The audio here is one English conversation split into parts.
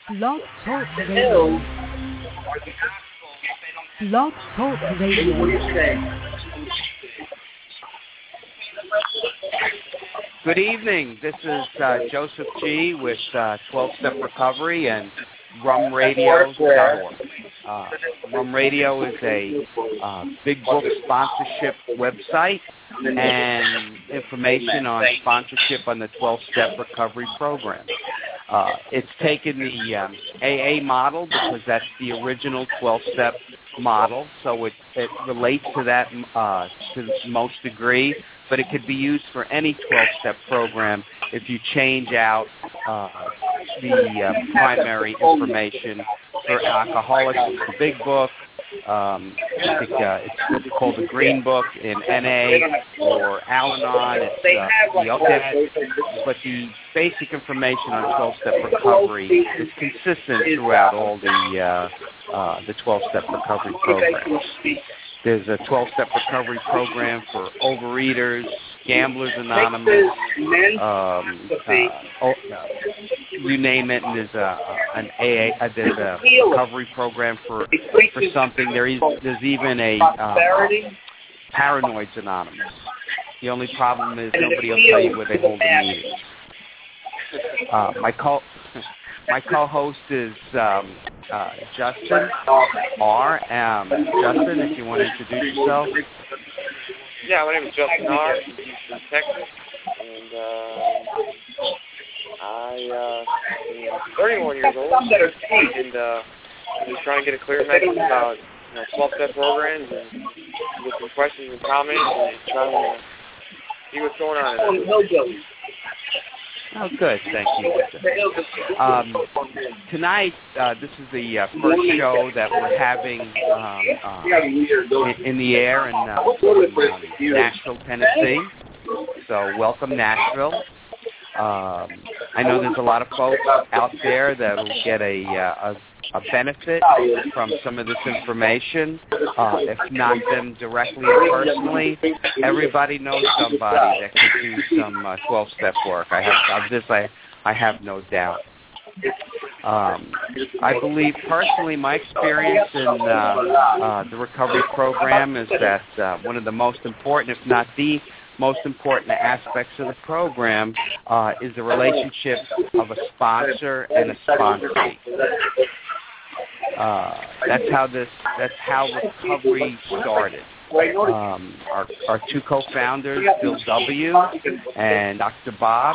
Blog Talk Radio. Blog Talk Radio. Good evening. This is Joseph G. with 12-Step Recovery and RumRadio.org. Rum Radio is a big book sponsorship website and information on sponsorship on the 12-Step Recovery Program. It's taken the AA model because that's the original 12-Step model, so it relates to that to the most degree, but it could be used for any 12-step program if you change out the primary information. For alcoholics, it's the big book. I think it's called the Green Book. In NA or Al-Anon, it's the update. But the basic information on 12-step recovery is consistent throughout all the 12-step recovery programs. There's a 12-step recovery program for overeaters, Gamblers Anonymous, you name it. And there's an AA, there's a recovery program for something. There's even a Paranoids Anonymous. The only problem is nobody will tell you where they hold the meetings. My co-host is Justin R. Justin, if you want to introduce yourself. Yeah, my name is Justin R. I'm from Texas, and I am 31 years old, and I'm just trying to get a clear message about 12-step programs and with some questions and comments and trying to see what's going on. Oh, good. Thank you. Tonight, this is the first show that we're having in the air in Nashville, Tennessee. So welcome, Nashville. I know there's a lot of folks out there that will get a benefit from some of this information, if not them directly and personally. Everybody knows somebody that could do some 12-step work. I have no doubt. I believe personally my experience in the recovery program is that one of the most important, if not the most important aspects of the program is the relationship of a sponsor and a sponsee. That's how recovery started. Our two co-founders, Bill W. and Dr. Bob,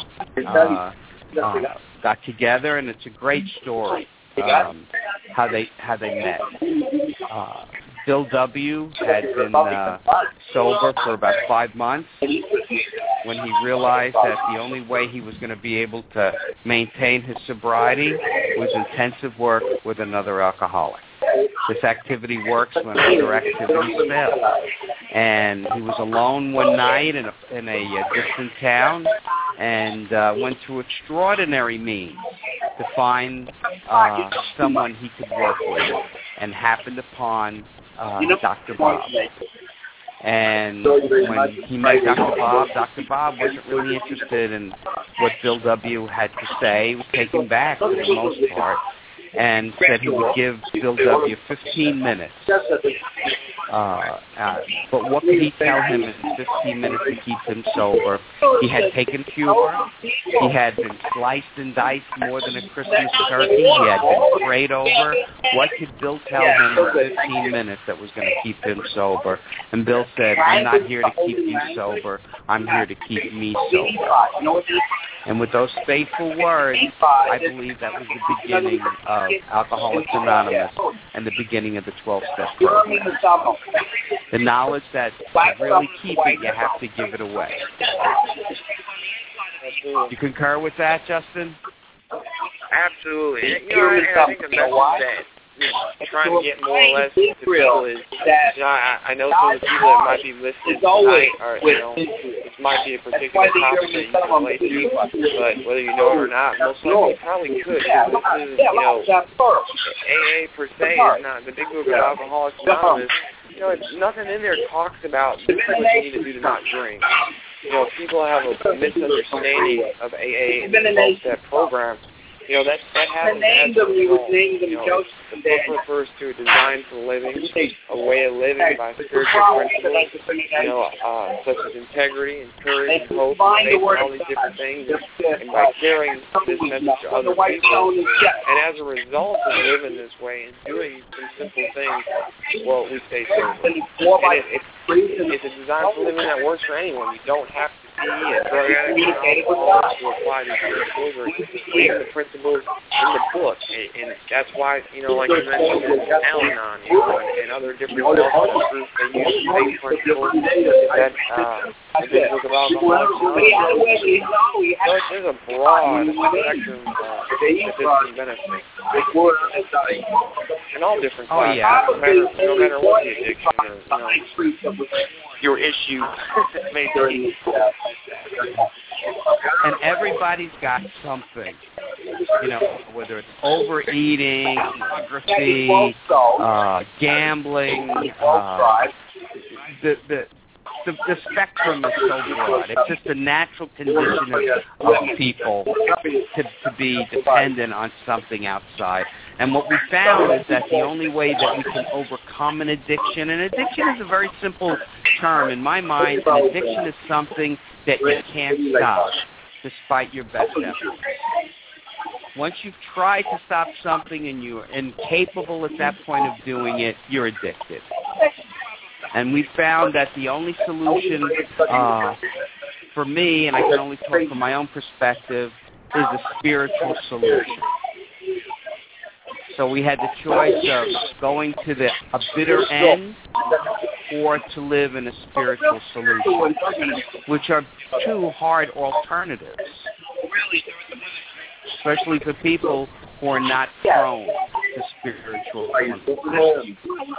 got together, and it's a great story how they met. Bill W. had been sober for about 5 months when he realized that the only way he was going to be able to maintain his sobriety was intensive work with another alcoholic. This activity works when other activities fail. And he was alone one night in a distant town and went through extraordinary means to find someone he could work with, and happened upon Dr. Bob. And when he met Dr. Bob wasn't really interested in what Bill W. had to say. He was taken back for the most part, and said he would give Bill W. 15 minutes. But what could he tell him in 15 minutes to keep him sober? He had taken cure. He had been sliced and diced more than a Christmas turkey. He had been prayed over. What could Bill tell him in 15 minutes that was going to keep him sober? And Bill said, I'm not here to keep you sober. I'm here to keep me sober. And with those faithful words, I believe that was the beginning of Alcoholics Anonymous and the beginning of the 12-step program. The knowledge that to really keep it, you have to give it away. You concur with that, Justin? Absolutely. I think the message that trying to get more or less to people is, I know some of the people that might be listening tonight are, this might be a particular topic that you can relate to, but whether you know it or not, most likely you probably could. This is, AA per se is not, the Big Book of Alcoholics Anonymous, nothing in there talks about what you need to do to not drink. People have a misunderstanding of AA and the 12-step program. that happens as a result. The book refers to a design for living, a way of living by spiritual principles, such as integrity and courage and hope and faith and all these different things, and by carrying this message to other people. And as a result of living this way and doing some simple things, well, we stay sober. And it's a design for living that works for anyone. You don't have to be a drug addict to apply these principles or even the principles in the book. And that's why, like you mentioned, Al-Anon, and other different self-help groups, they use the same principles that the book of alcohol. So there's a broad spectrum that this can benefit. And all different classes, no matter what the addiction is, your issue may be. And everybody's got something, whether it's overeating, pornography, gambling, the spectrum is so broad. It's just a natural condition of people to be dependent on something outside. And what we found is that the only way that we can overcome an addiction, and addiction is a very simple term in my mind, an addiction is something that you can't stop despite your best efforts. Once you've tried to stop something and you're incapable at that point of doing it, you're addicted. And we found that the only solution for me, and I can only talk from my own perspective, is a spiritual solution. So we had the choice of going to a bitter end or to live in a spiritual solution, which are two hard alternatives, especially for people who are not prone to spiritual principles.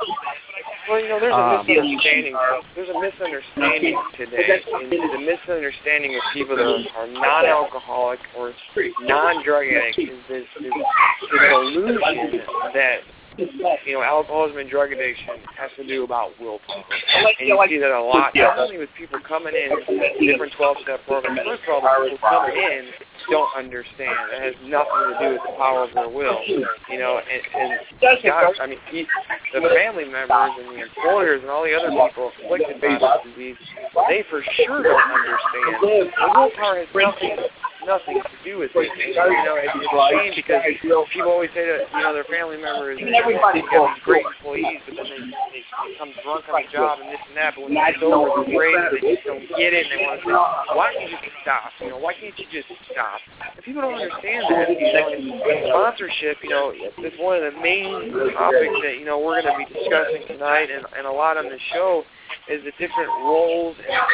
Well, there's a misunderstanding. There's a misunderstanding today. And the misunderstanding of people that are non-alcoholic or non-drug addicts is this illusion that alcoholism and drug addiction has to do about willpower. And you see that a lot, not only with people coming in different 12-step programs. First of all, the people coming in don't understand. It has nothing to do with the power of their will. And God, the family members and the employers and all the other people afflicted by this disease, they for sure don't understand. The willpower has nothing to do with it. It's a shame because people always say that their family members and they're great employees, but then they become drunk on the job and this and that. But when they're sober, they're great. They just don't get it, and they want to say, "Why can't you just stop? Why can't you just stop?" And people don't understand that. And sponsorship, it's one of the main topics that we're going to be discussing tonight, and a lot on the show. Is the different roles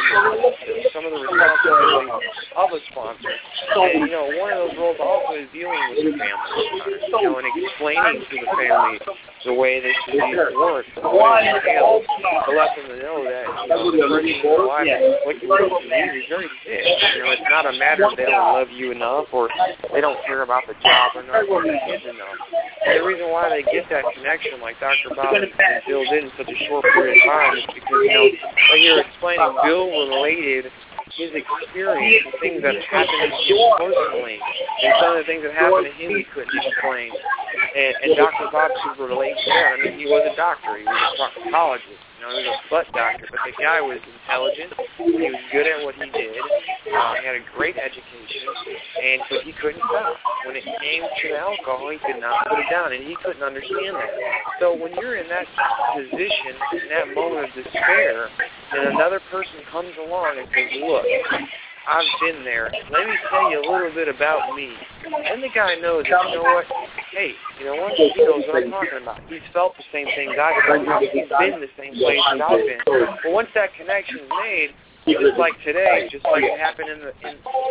and some of the responsibilities of a sponsor. And, one of those roles also is dealing with the family, and explaining to the family the way this disease works, what it entails, to let them know that, the person in their life with this disease is very sick. It's not a matter of they don't love you enough or they don't care about the job enough or the kids enough. And the reason why they get that connection, like Dr. Bob built in such a short period of time, is because, like you're explaining, Bill related his experience and things that happened to him personally, and some of the things that happened to him he couldn't explain. And Dr. Bob super relates to that. He was a doctor. He was a proctologist. He was a butt doctor, but the guy was intelligent. He was good at what he did. He had a great education, but he couldn't stop. When it came to alcohol, he could not put it down, and he couldn't understand that. So when you're in that position, in that moment of despair, and another person comes along and says, "Look, I've been there. Let me tell you a little bit about me." And the guy knows that, what? Hey, he knows what I'm talking about. He's felt the same things I've felt. He's been the same place that I've been. But once that connection is made, just like today, just like it happened in the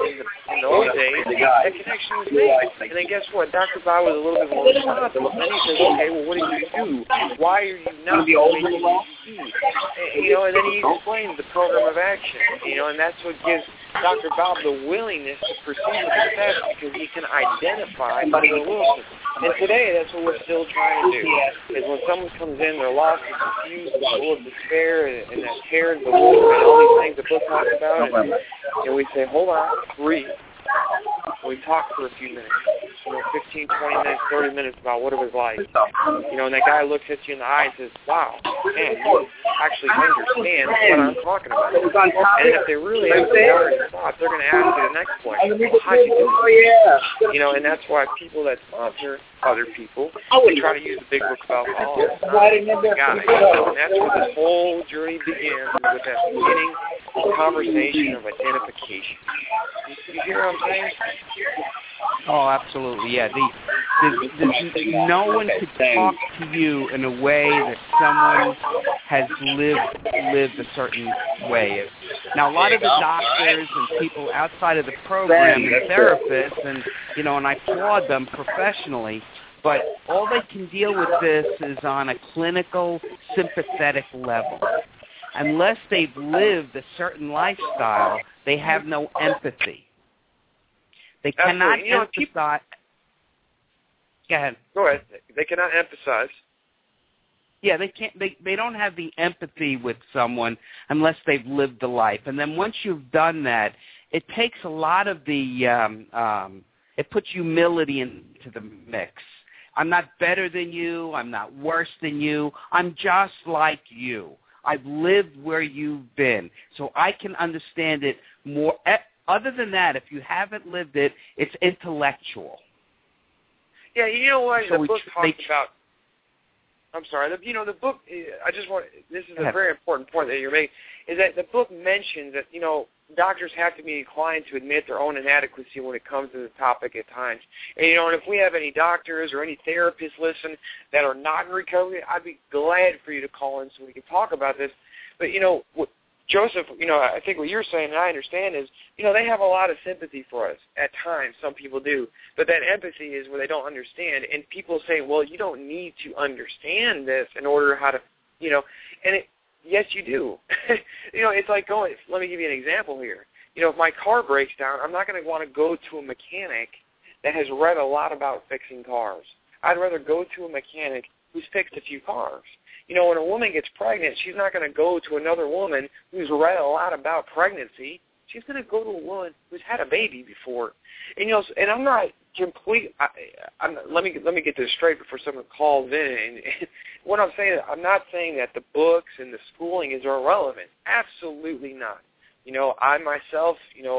old days, that connection was made. And then guess what? Dr. Bob was a little bit more responsible. Then he says, "Okay, well, what do you do? Why are you not doing what you do?" And then he explains the program of action. And that's what gives Dr. Bob the willingness to proceed with the steps, because he can identify Bill Wilson. And today, that's what we're still trying to do. Is when someone comes in, they're lost and confused and full of despair and that terror and bewilderment, all these things the book talks about, and we say, "Hold on, breathe. We talked for a few minutes, 15, 20 minutes, 30 minutes about what it was like. And that guy looks at you in the eye and says, wow, man, you actually understand what I'm talking about. And if they really have the thought, they're going to ask you the next question, well, how'd you do it? And that's why people that sponsor other people, they try to use the big book of alcoholics. And that's where this whole journey begins, with that beginning conversation of identification. You hear what I'm saying? Oh, absolutely, yeah. No one could talk to you in a way that someone has lived a certain way. Now, a lot of the doctors and people outside of the program and therapists, and I applaud them professionally, but all they can deal with this is on a clinical, sympathetic level. Unless they've lived a certain lifestyle, they have no empathy. They cannot emphasize. Go ahead. Go ahead. They cannot emphasize. Yeah, they can't. They don't have the empathy with someone unless they've lived the life. And then once you've done that, it takes a lot of the. It puts humility into the mix. I'm not better than you. I'm not worse than you. I'm just like you. I've lived where you've been, so I can understand it more. Other than that, if you haven't lived it, it's intellectual. Yeah, you know what? So the book talks about. I'm sorry. The book. I just want. This is a very important point that you're making. Is that the book mentions that doctors have to be inclined to admit their own inadequacy when it comes to the topic at times. And and if we have any doctors or any therapists listen that are not in recovery, I'd be glad for you to call in so we can talk about this. But Joseph, I think what you're saying, and I understand, is, they have a lot of sympathy for us at times. Some people do. But that empathy is where they don't understand. And people say, well, you don't need to understand this in order how to, yes, you do. It's like going, let me give you an example here. If my car breaks down, I'm not going to want to go to a mechanic that has read a lot about fixing cars. I'd rather go to a mechanic who's fixed a few cars. When a woman gets pregnant, she's not going to go to another woman who's read a lot about pregnancy. She's going to go to a woman who's had a baby before. And and I'm not complete. Let me get this straight before someone calls in. And what I'm saying, I'm not saying that the books and the schooling is irrelevant. Absolutely not. I myself,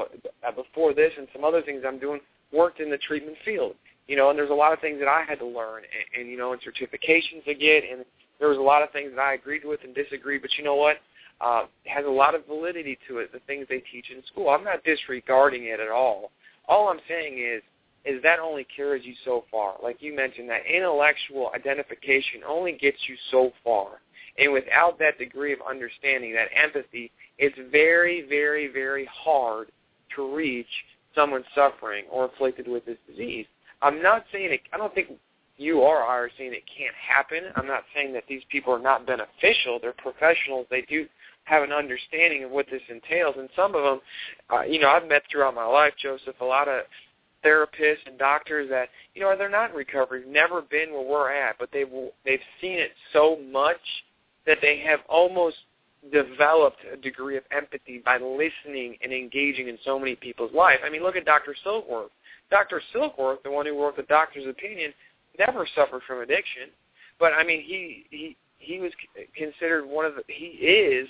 before this and some other things I'm doing, worked in the treatment field. And there's a lot of things that I had to learn, and and certifications to get, and there was a lot of things that I agreed with and disagreed, but you know what? It has a lot of validity to it, the things they teach in school. I'm not disregarding it at all. All I'm saying is that only carries you so far. Like you mentioned, that intellectual identification only gets you so far. And without that degree of understanding, that empathy, it's very, very, very hard to reach someone suffering or afflicted with this disease. I'm not saying it, I don't think you or I are saying it can't happen. I'm not saying that these people are not beneficial. They're professionals. They do have an understanding of what this entails. And some of them, I've met throughout my life, Joseph, a lot of therapists and doctors that, they're not in recovery, never been where we're at, but they've seen it so much that they have almost developed a degree of empathy by listening and engaging in so many people's life. I mean, look at Dr. Silkworth. Dr. Silkworth, the one who wrote The Doctor's Opinion, never suffered from addiction, but I mean, he was considered he is,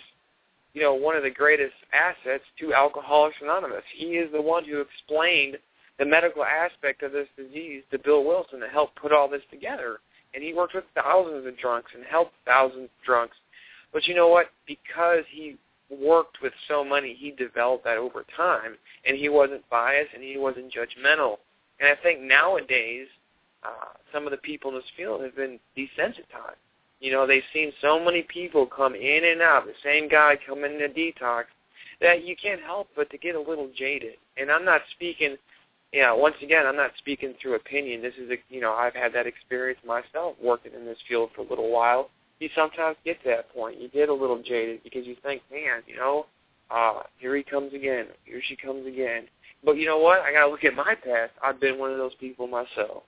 one of the greatest assets to Alcoholics Anonymous. He is the one who explained the medical aspect of this disease to Bill Wilson to help put all this together. And he worked with thousands of drunks and helped thousands of drunks. But you know what? Because he worked with so many, he developed that over time, and he wasn't biased and he wasn't judgmental. And I think nowadays, some of the people in this field have been desensitized. They've seen so many people come in and out, the same guy come in a detox, that you can't help but to get a little jaded. And I'm not speaking, once again, I'm not speaking through opinion. This is, I've had that experience myself working in this field for a little while. You sometimes get to that point. You get a little jaded because you think, man, here he comes again, here she comes again. But you know what? I got to look at my past. I've been one of those people myself.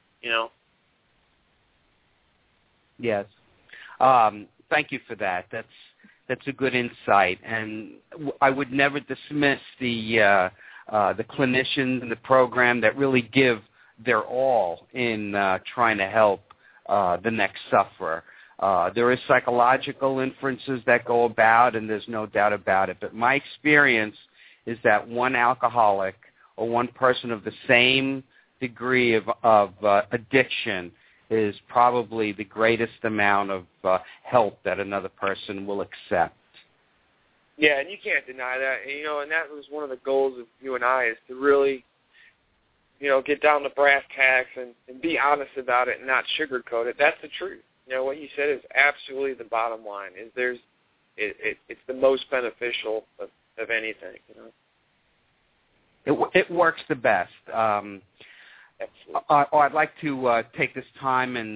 Yes. Thank you for that. That's a good insight, and I would never dismiss the the clinicians in the program that really give their all in trying to help the next sufferer. There is psychological inferences that go about, and there's no doubt about it. But my experience is that one alcoholic or one person of the same degree of addiction is probably the greatest amount of help that another person will accept. Yeah, and you can't deny that. And that was one of the goals of you and I, is to really, get down to brass tacks and be honest about it and not sugarcoat it. That's the truth. What you said is absolutely the bottom line. It's the most beneficial of anything. It works the best. I'd like to take this time and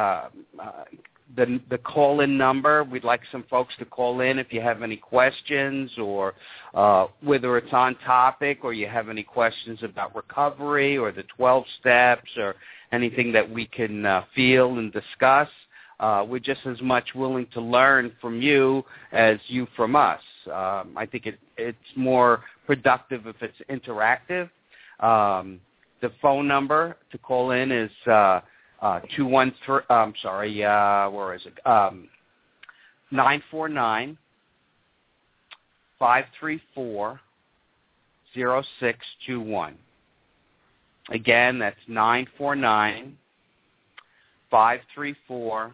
the call-in number. We'd like some folks to call in if you have any questions, or whether it's on topic or you have any questions about recovery or the 12 steps or anything that we can feel and discuss. We're just as much willing to learn from you as you from us. I think it's more productive if it's interactive. The phone number to call in is 213. I'm sorry. Where is it? 949-534-0621. Again, that's 949-534-0621.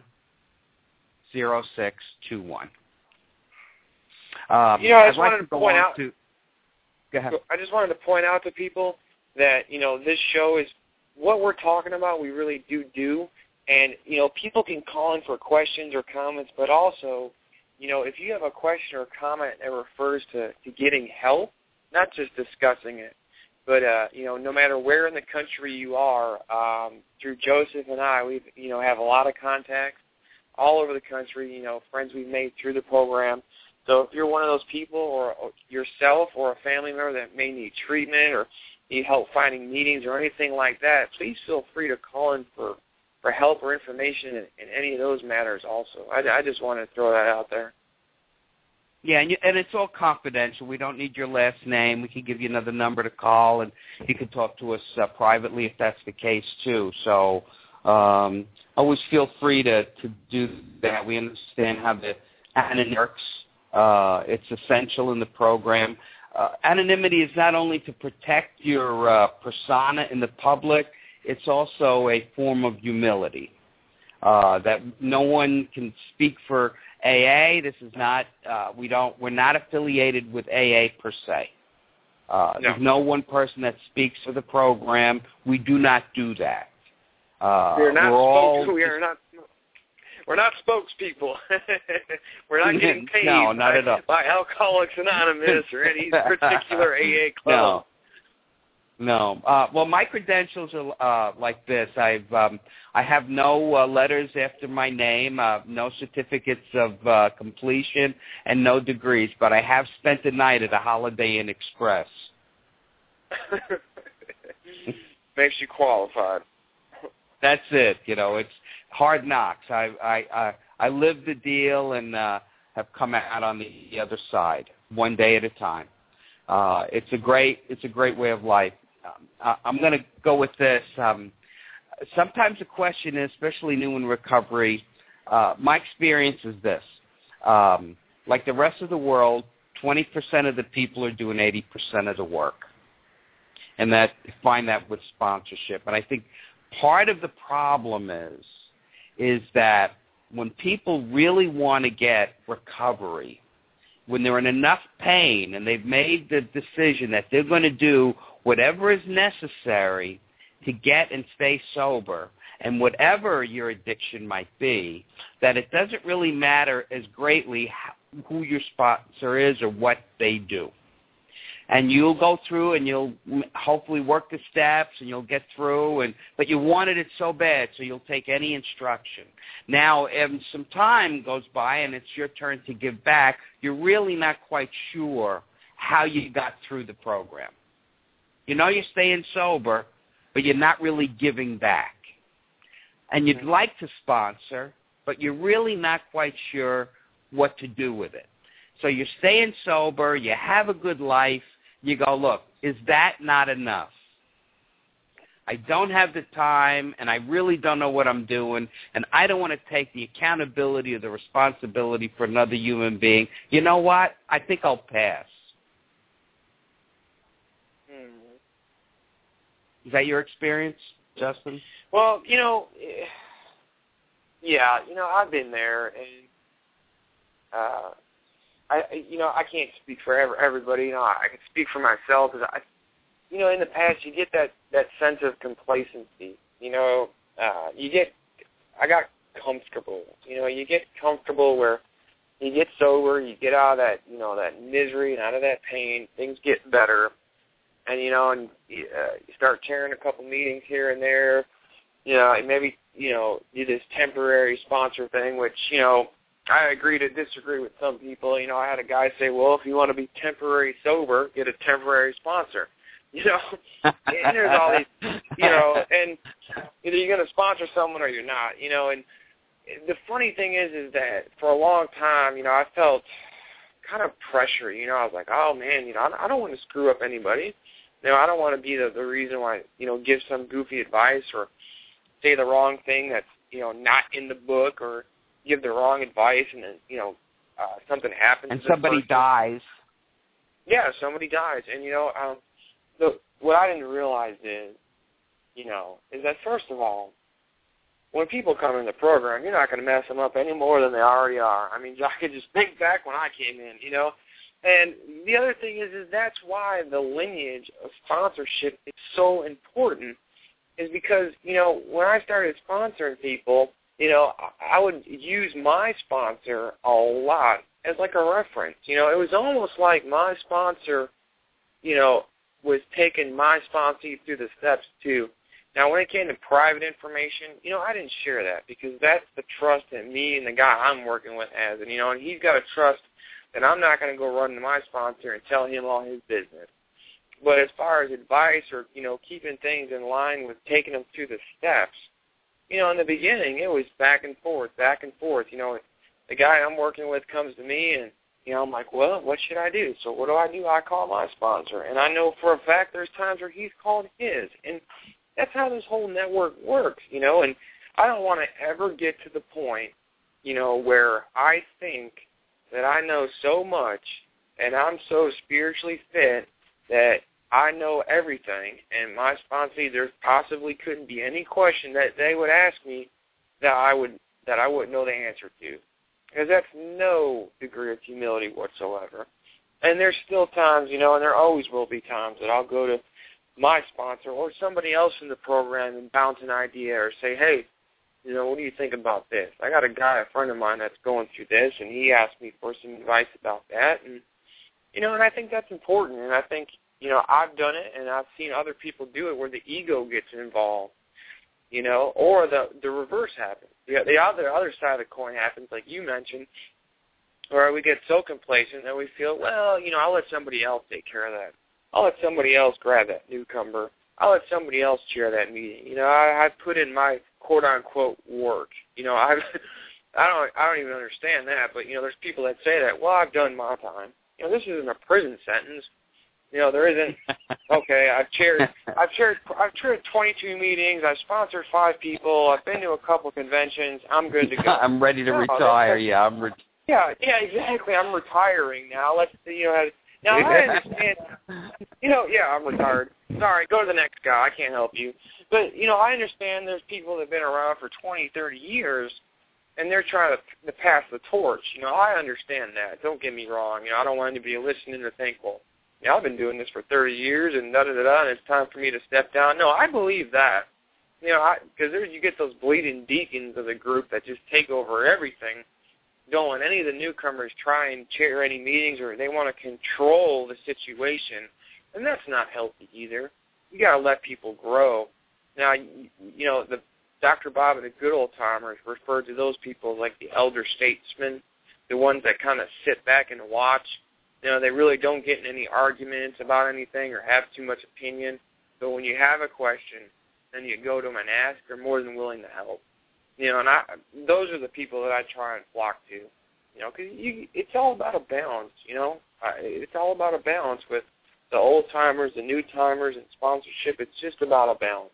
I just wanted to point out. Go ahead. I just wanted to point out to people that this show is what we're talking about. We really do, and people can call in for questions or comments, but also, if you have a question or comment that refers to getting help, not just discussing it, but no matter where in the country you are, through Joseph and I, we have a lot of contacts all over the country. Friends we've made through the program. So if you're one of those people, or yourself or a family member that may need treatment or need help finding meetings or anything like that, please feel free to call in for help or information in any of those matters also. I just wanted to throw that out there. Yeah, and it's all confidential. We don't need your last name. We can give you another number to call, and you can talk to us privately if that's the case too. So always feel free to do that. We understand how the anonymity works. It's essential in the program. Anonymity is not only to protect your persona in the public, it's also a form of humility. That no one can speak for AA. This is not we're not affiliated with AA per se. No. There's no one person that speaks for the program. We do not do that. We're not spokespeople. We're not getting paid not at all. by Alcoholics Anonymous or any particular AA club. No. Well, my credentials are like this. I have no letters after my name, no certificates of completion, and no degrees. But I have spent the night at a Holiday Inn Express. Makes you qualified. That's it. It's hard knocks. I lived the deal and have come out on the other side, one day at a time. It's a great way of life. I'm going to go with this. Sometimes the question is, especially new in recovery, my experience is this. Like the rest of the world, 20% of the people are doing 80% of the work. And find that with sponsorship. And I think part of the problem is that when people really want to get recovery, when they're in enough pain and they've made the decision that they're going to do whatever is necessary to get and stay sober, and whatever your addiction might be, that it doesn't really matter as greatly who your sponsor is or what they do. And you'll go through and you'll hopefully work the steps and you'll get through, but you wanted it so bad, so you'll take any instruction. Now, if some time goes by and it's your turn to give back, you're really not quite sure how you got through the program. You're staying sober, but you're not really giving back. And you'd like to sponsor, but you're really not quite sure what to do with it. So you're staying sober, you have a good life, you go, look, Is that not enough? I don't have the time, and I really don't know what I'm doing, and I don't want to take the accountability or the responsibility for another human being. You know what? I think I'll pass. Is that your experience, Justin? Well, yeah, I've been there, and I can't speak for everybody. I can speak for myself, because in the past you get that sense of complacency. I got comfortable. You get comfortable where you get sober, you get out of that, that misery and out of that pain. Things get better, and and you start chairing a couple meetings here and there. Maybe do this temporary sponsor thing, which I agree to disagree with some people. I had a guy say, well, if you want to be temporary sober, get a temporary sponsor. And there's all these, and either you're going to sponsor someone or you're not, and the funny thing is that for a long time, I felt kind of pressure, I was like, oh man, I don't want to screw up anybody. I don't want to be the reason why, give some goofy advice or say the wrong thing that's, not in the book, or give the wrong advice and then, something happens. And somebody dies. Yeah, somebody dies. And, what I didn't realize is that first of all, when people come in the program, you're not going to mess them up any more than they already are. I mean, I could just think back when I came in, And the other thing is that's why the lineage of sponsorship is so important, is because, when I started sponsoring people, I would use my sponsor a lot as like a reference. It was almost like my sponsor, was taking my sponsee through the steps too. Now, when it came to private information, I didn't share that, because that's the trust that me and the guy I'm working with has. And, and he's got to trust that I'm not going to go run to my sponsor and tell him all his business. But as far as advice or, keeping things in line with taking them through the steps, in the beginning, it was back and forth. The guy I'm working with comes to me, and, I'm like, well, what should I do? So what do? I call my sponsor. And I know for a fact there's times where he's called his. And that's how this whole network works, and I don't want to ever get to the point, where I think that I know so much and I'm so spiritually fit that I know everything, and my sponsee, there possibly couldn't be any question that they would ask me that I wouldn't know the answer to, because that's no degree of humility whatsoever. And there's still times, and there always will be times that I'll go to my sponsor or somebody else in the program and bounce an idea or say, hey, what do you think about this? I got a friend of mine that's going through this, and he asked me for some advice about that. And, and I think that's important. And I think, I've done it, and I've seen other people do it where the ego gets involved, or the reverse happens. The other side of the coin happens, like you mentioned, where we get so complacent that we feel, well, I'll let somebody else take care of that. I'll let somebody else grab that newcomer. I'll let somebody else chair that meeting. I put in my quote-unquote work. I don't even understand that, but, there's people that say that, well, I've done my time. This isn't a prison sentence. There isn't, okay, I've chaired 22 meetings. I've sponsored 5 people. I've been to a couple conventions. I'm good to go. I'm ready to retire. Yeah, yeah, exactly. I'm retiring now. Now, I understand, I'm retired. Sorry, go to the next guy. I can't help you. But, I understand there's people that have been around for 20, 30 years, and they're trying to pass the torch. I understand that. Don't get me wrong. I don't want anybody listening to think, well, I've been doing this for 30 years, and da-da-da-da, and it's time for me to step down. No, I believe that. Because you get those bleeding deacons of the group that just take over everything. Don't want any of the newcomers try and chair any meetings, or they want to control the situation, and that's not healthy either. You got to let people grow. Now, the Dr. Bob and the good old timers referred to those people like the elder statesmen, the ones that kind of sit back and watch. They really don't get in any arguments about anything or have too much opinion. But when you have a question, then you go to them and ask. They're more than willing to help. And those are the people that I try and flock to. Because it's all about a balance. It's all about a balance with the old-timers, the new-timers, and sponsorship. It's just about a balance.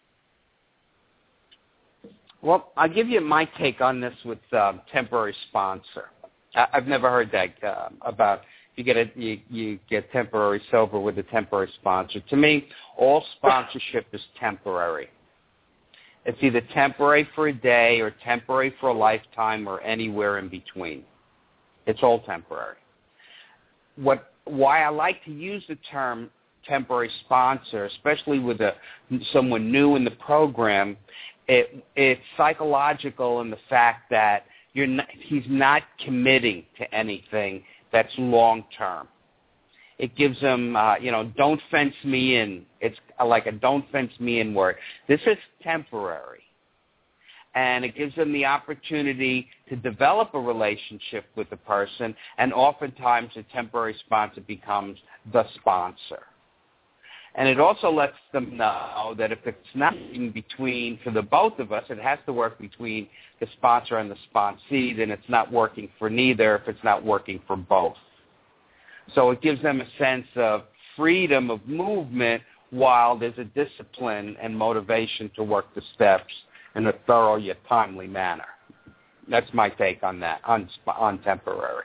Well, I'll give you my take on this with temporary sponsor. I've never heard that about you get temporary sober with a temporary sponsor. To me, all sponsorship is temporary. It's either temporary for a day or temporary for a lifetime or anywhere in between. It's all temporary. Why I like to use the term temporary sponsor, especially with someone new in the program, it's psychological in the fact that he's not committing to anything that's long term. It gives him, don't fence me in. It's like a don't fence me in word. This is temporary. And it gives them the opportunity to develop a relationship with the person, and oftentimes a temporary sponsor becomes the sponsor. And it also lets them know that if it's not in between for the both of us, it has to work between the sponsor and the sponsee, then it's not working for neither if it's not working for both. So it gives them a sense of freedom of movement while there's a discipline and motivation to work the steps in a thorough yet timely manner. That's my take on that, on temporary.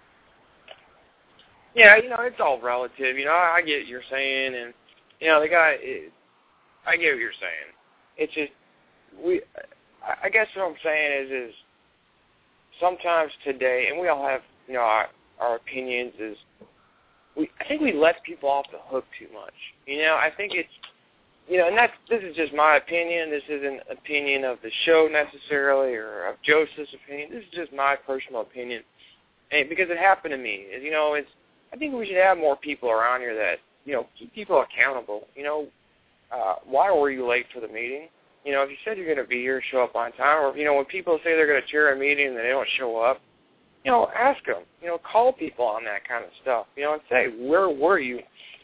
Yeah, it's all relative. I get what you're saying, and, the guy, I get what you're saying. It's just, I guess what I'm saying is sometimes today, and we all have, our opinions, I think we let people off the hook too much. I think it's, and this is just my opinion. This isn't opinion of the show necessarily or of Joseph's opinion. This is just my personal opinion, and because it happened to me. I think we should have more people around here that, keep people accountable. Why were you late for the meeting? If you said you're going to be here, show up on time. Or, when people say they're going to chair a meeting and they don't show up, ask them. Call people on that kind of stuff. And say, where were you?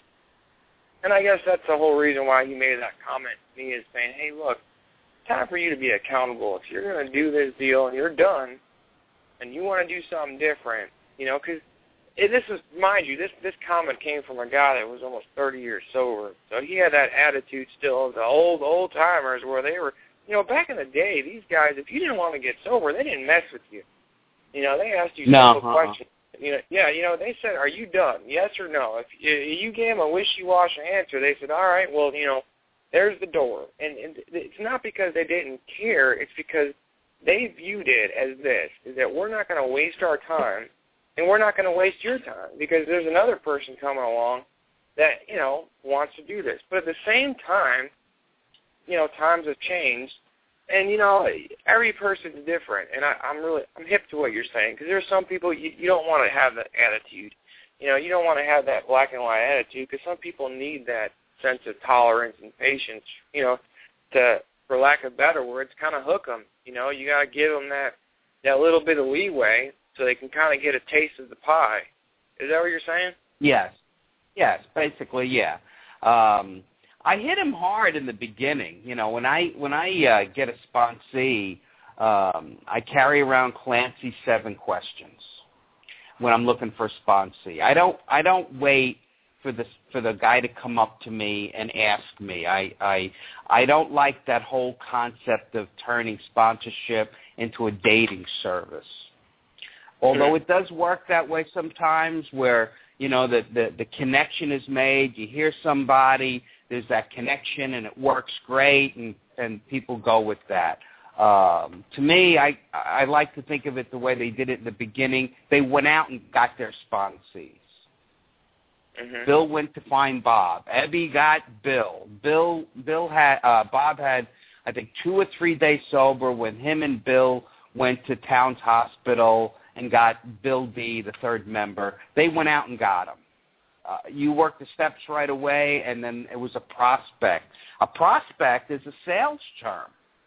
And I guess that's the whole reason why he made that comment to me, is saying, hey, look, time for you to be accountable. If you're going to do this deal and you're done and you want to do something different, because this is, mind you, this comment came from a guy that was almost 30 years sober. So he had that attitude still of the old timers where they were, back in the day, these guys, if you didn't want to get sober, they didn't mess with you. They asked you simple questions. They said, are you done? Yes or no? If you gave them a wishy-washy answer, they said, all right, well, there's the door. And it's not because they didn't care. It's because they viewed it as this, is that we're not going to waste our time, and we're not going to waste your time because there's another person coming along that, wants to do this. But at the same time, times have changed. And, every person's different, and I'm hip to what you're saying, because there's some people you don't want to have that attitude. You don't want to have that black and white attitude, because some people need that sense of tolerance and patience, to, for lack of better words, kind of hook them. You got to give them that little bit of leeway so they can kind of get a taste of the pie. Is that what you're saying? Yes, basically, yeah. I hit him hard in the beginning. When I get a sponsee, I carry around Clancy's 7 questions when I'm looking for a sponsee. I don't wait for the guy to come up to me and ask me. I don't like that whole concept of turning sponsorship into a dating service. Although it does work that way sometimes, where the connection is made. You hear somebody, there's that connection, and it works great, and people go with that. To me, I like to think of it the way they did it in the beginning. They went out and got their sponsees. Mm-hmm. Bill went to find Bob. Ebby got Bill. Bob had, I think, 2 or 3 days sober when him and Bill went to Towns Hospital and got Bill D, the 3rd member. They went out and got him. You work the steps right away, and then it was a prospect. A prospect is a sales term,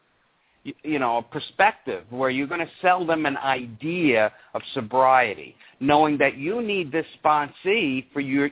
a perspective where you're going to sell them an idea of sobriety, knowing that you need this sponsee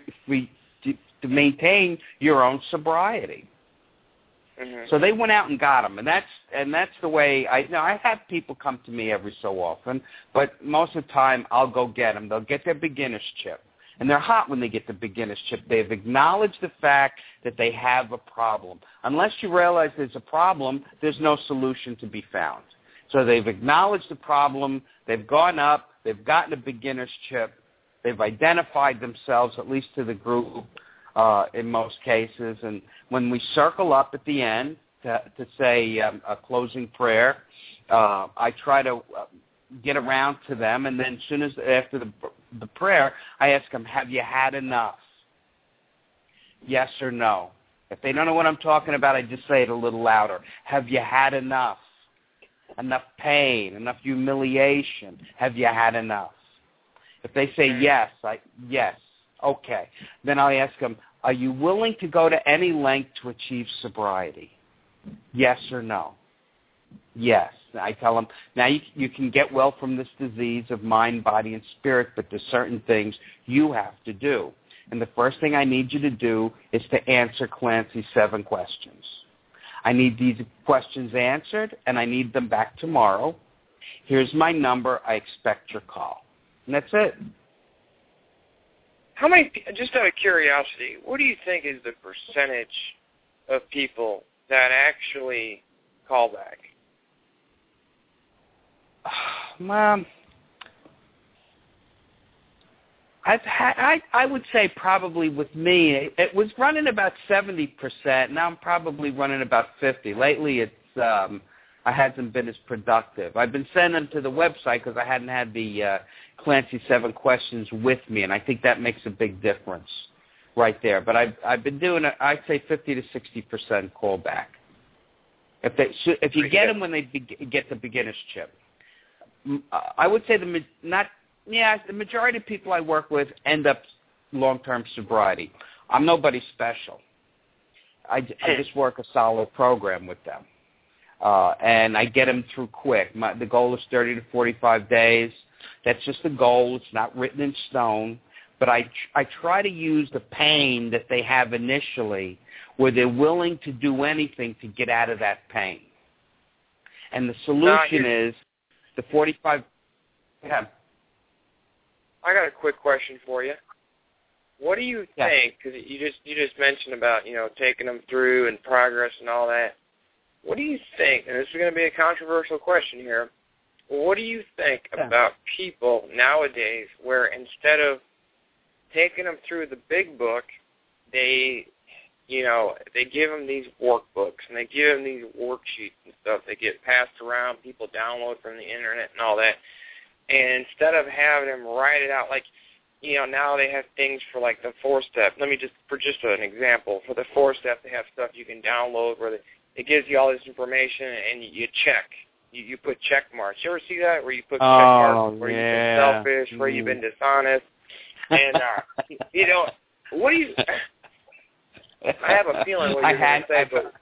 to maintain your own sobriety. Mm-hmm. So they went out and got them, and that's the way I have people come to me every so often, but most of the time I'll go get them. They'll get their beginner's chip. And they're hot when they get the beginner's chip. They've acknowledged the fact that they have a problem. Unless you realize there's a problem, there's no solution to be found. So they've acknowledged the problem. They've gone up. They've gotten a beginner's chip. They've identified themselves, at least to the group in most cases. And when we circle up at the end to say a closing prayer, I try to get around to them, and then as soon as after the prayer, I ask them, have you had enough? Yes or no. If they don't know what I'm talking about, I just say it a little louder. Have you had enough? Enough pain, enough humiliation? Have you had enough? If they say yes, yes, okay. Then I'll ask them, are you willing to go to any length to achieve sobriety? Yes or no? Yes. I tell them, now you can get well from this disease of mind, body, and spirit, but there's certain things you have to do. And the first thing I need you to do is to answer Clancy's 7 questions. I need these questions answered, and I need them back tomorrow. Here's my number. I expect your call. And that's it. How many, just out of curiosity, what do you think is the percentage of people that actually call back? I would say probably with me, it was running about 70%. Now I'm probably running about 50%. Lately, it's I hasn't been as productive. I've been sending them to the website because I hadn't had the Clancy 7 questions with me, and I think that makes a big difference right there. But I've been doing it. I'd say 50 to 60% callback. If you get them when they get the beginner's chip. I would say the majority of people I work with end up long-term sobriety. I'm nobody special. I just work a solid program with them, and I get them through quick. The goal is 30 to 45 days. That's just the goal. It's not written in stone. But I try to use the pain that they have initially where they're willing to do anything to get out of that pain. And the solution is the 45. Yeah. I got a quick question for you. What do you think? Because you just mentioned about taking them through and progress and all that. What do you think? And this is going to be a controversial question here. What do you think about people nowadays where instead of taking them through the big book, they give them these workbooks and they give them these worksheets and stuff. They get passed around. People download from the internet and all that. And instead of having them write it out, like, now they have things for like the 4-step. Let me for just an example, for the 4-step, they have stuff you can download where it gives you all this information and you check. You put check marks. You ever see that where you put check marks where you've been selfish, where you've been dishonest, and what do you? I have a feeling what you're going to say, but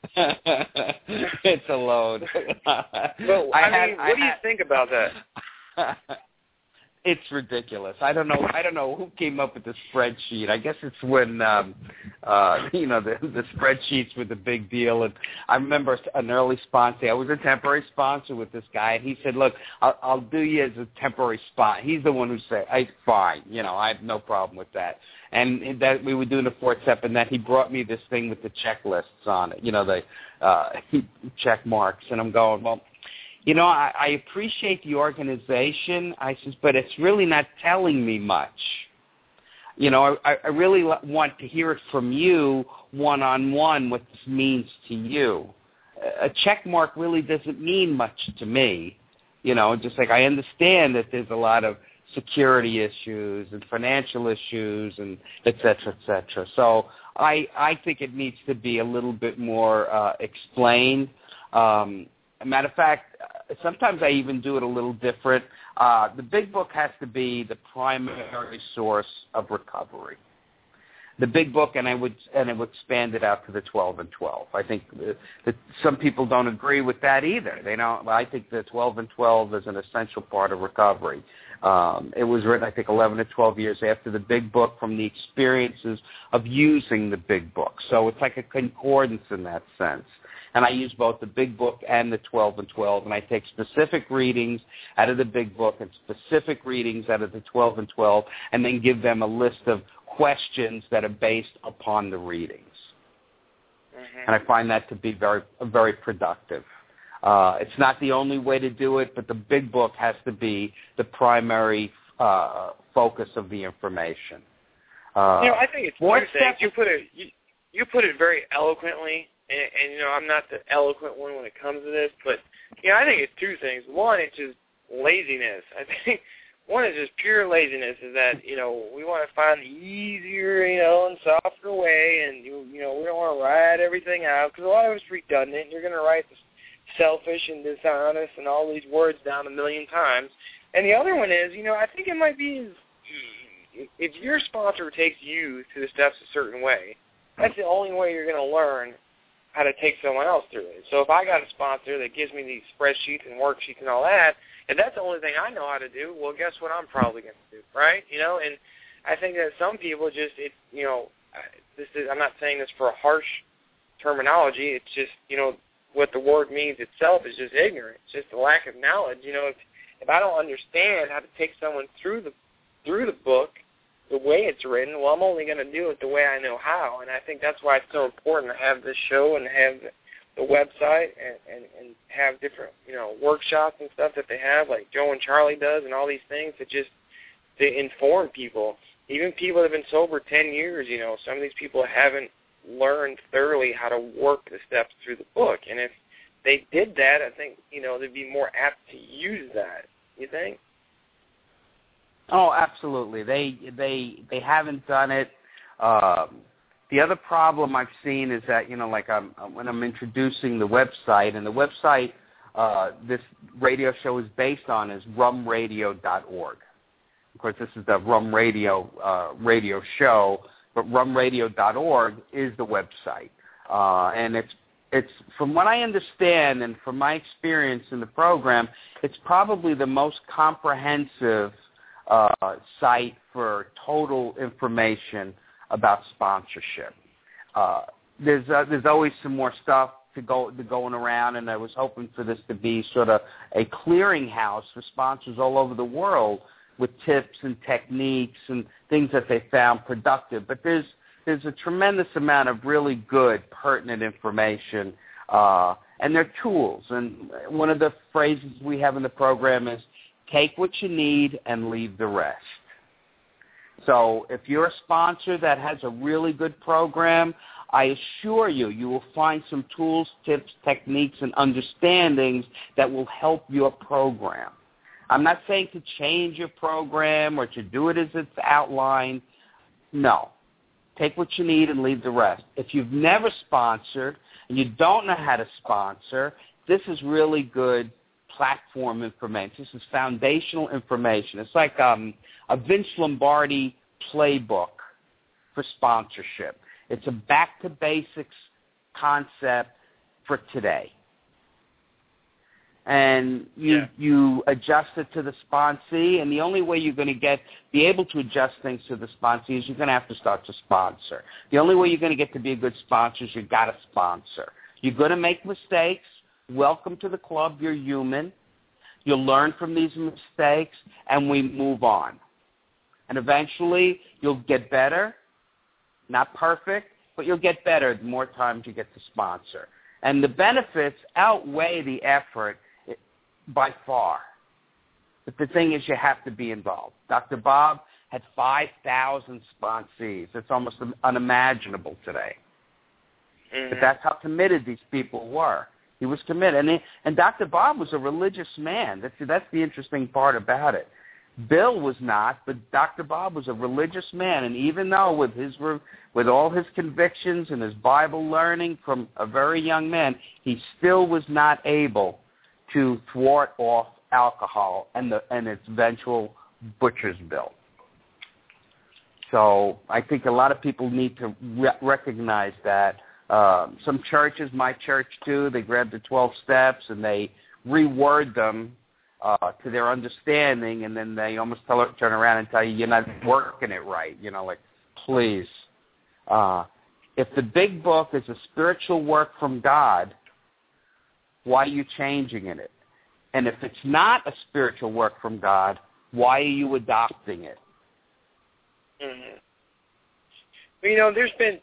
it's a load. But what do you think about that? It's ridiculous. I don't know who came up with the spreadsheet. I guess it's when the spreadsheets were the big deal. And I remember an early sponsor. I was a temporary sponsor with this guy, and he said, "Look, I'll do you as a temporary spot." He's the one who said, "Fine, I have no problem with that." And that we were doing the 4-step, and then he brought me this thing with the checklists on it. The check marks, and I'm going, well. I appreciate the organization, I says, but it's really not telling me much. I really want to hear it from you one-on-one what this means to you. A check mark really doesn't mean much to me. Just like I understand that there's a lot of security issues and financial issues and et cetera, et cetera. So I think it needs to be a little bit more explained. Matter of fact, sometimes I even do it a little different. The big book has to be the primary source of recovery. The big book, and I would expand it out to the 12 and 12. I think that some people don't agree with that either. I think the 12 and 12 is an essential part of recovery. It was written, I think, 11 to 12 years after the big book from the experiences of using the big book. So it's like a concordance in that sense. And I use both the big book and the 12 and 12, and I take specific readings out of the big book and specific readings out of the 12 and 12, and then give them a list of questions that are based upon the readings. And I find that to be very, very productive. It's not the only way to do it, but the big book has to be the primary focus of the information. I think it's two things. You put it very eloquently, and I'm not the eloquent one when it comes to this, but I think it's two things. One, it's just laziness. I think one is just pure laziness. Is that we want to find the easier, and softer way, and we don't want to write everything out because a lot of it's redundant. And you're going to write the selfish and dishonest and all these words down a million times. And the other one is, I think it might be if your sponsor takes you to the steps a certain way, that's the only way you're going to learn how to take someone else through it. So if I got a sponsor that gives me these spreadsheets and worksheets and all that, and that's the only thing I know how to do, well, guess what I'm probably going to do, right? And I think that some people just, I'm not saying this for a harsh terminology. It's just, what the word means itself is just ignorance, just a lack of knowledge. If I don't understand how to take someone through the book, the way it's written, well, I'm only going to do it the way I know how. And I think that's why it's so important to have this show and have the website and have different, workshops and stuff that they have, like Joe and Charlie does, and all these things to inform people. Even people that have been sober 10 years, some of these people haven't learned thoroughly how to work the steps through the book. And if they did that, I think, they'd be more apt to use that. You think? Oh, absolutely. They haven't done it. The other problem I've seen is that, when I'm introducing the website, and the website this radio show is based on is rumradio.org. Of course, this is the Rum Radio radio show, but rumradio.org is the website. And it's from what I understand and from my experience in the program, it's probably the most comprehensive site for total information about sponsorship. There's always some more stuff going around, and I was hoping for this to be sort of a clearinghouse for sponsors all over the world with tips and techniques and things that they found productive. But there's a tremendous amount of really good, pertinent information, and they're tools. And one of the phrases we have in the program is, take what you need and leave the rest. So if you're a sponsor that has a really good program, I assure you will find some tools, tips, techniques, and understandings that will help your program. I'm not saying to change your program or to do it as it's outlined. No. Take what you need and leave the rest. If you've never sponsored and you don't know how to sponsor, this is really good platform information. This is foundational information. It's like a Vince Lombardi playbook for sponsorship. It's a back-to-basics concept for today. And you adjust it to the sponsee, and the only way you're going to be able to adjust things to the sponsee is you're going to have to start to sponsor. The only way you're going to get to be a good sponsor is you've got to sponsor. You're going to make mistakes. Welcome to the club. You're human. You'll learn from these mistakes, and we move on. And eventually, you'll get better. Not perfect, but you'll get better the more times you get to sponsor. And the benefits outweigh the effort by far. But the thing is, you have to be involved. Dr. Bob had 5,000 sponsees. It's almost unimaginable today. Mm-hmm. But that's how committed these people were. He was committed. And Dr. Bob was a religious man. That's the interesting part about it. Bill was not, but Dr. Bob was a religious man. And even though with all his convictions and his Bible learning from a very young man, he still was not able to thwart off alcohol and its eventual butcher's bill. So I think a lot of people need to recognize that. Some churches, my church too, they grab the 12 steps and they reword them to their understanding, and then they almost turn around and tell you you're not working it right. Please. If the big book is a spiritual work from God, why are you changing in it? And if it's not a spiritual work from God, why are you adopting it? Mm-hmm. Well, there's been,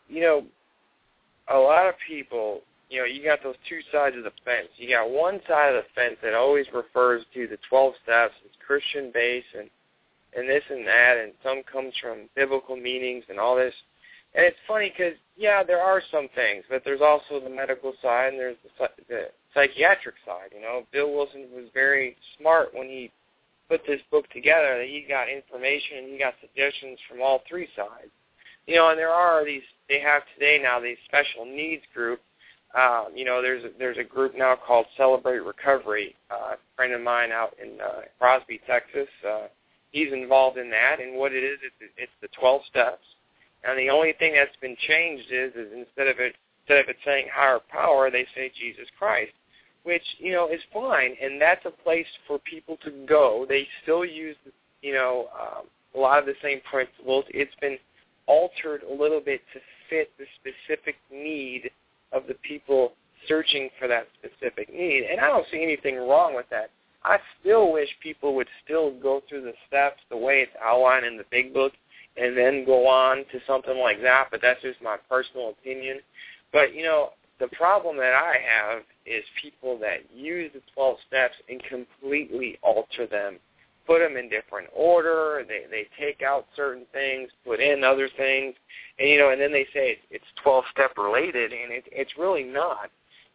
a lot of people, you got those two sides of the fence. You got one side of the fence that always refers to the 12 steps, it's Christian-based, and this and that, and some comes from biblical meanings and all this. And it's funny because, there are some things, but there's also the medical side and there's the psychiatric side. Bill Wilson was very smart when he put this book together, that he got information and he got suggestions from all three sides. And there are they have today now these special needs group. There's a group now called Celebrate Recovery. A friend of mine out in Crosby, Texas, he's involved in that. And what it is, it's the 12 steps. And the only thing that's been changed is instead of it saying higher power, they say Jesus Christ, which is fine. And that's a place for people to go. They still use a lot of the same principles. It's been altered a little bit to fit the specific need of the people searching for that specific need. And I don't see anything wrong with that. I still wish people would still go through the steps the way it's outlined in the big book and then go on to something like that, but that's just my personal opinion. But, the problem that I have is people that use the 12 steps and completely alter them, put them in different order, they take out certain things, put in other things, and and then they say it's 12-step related, and it's really not.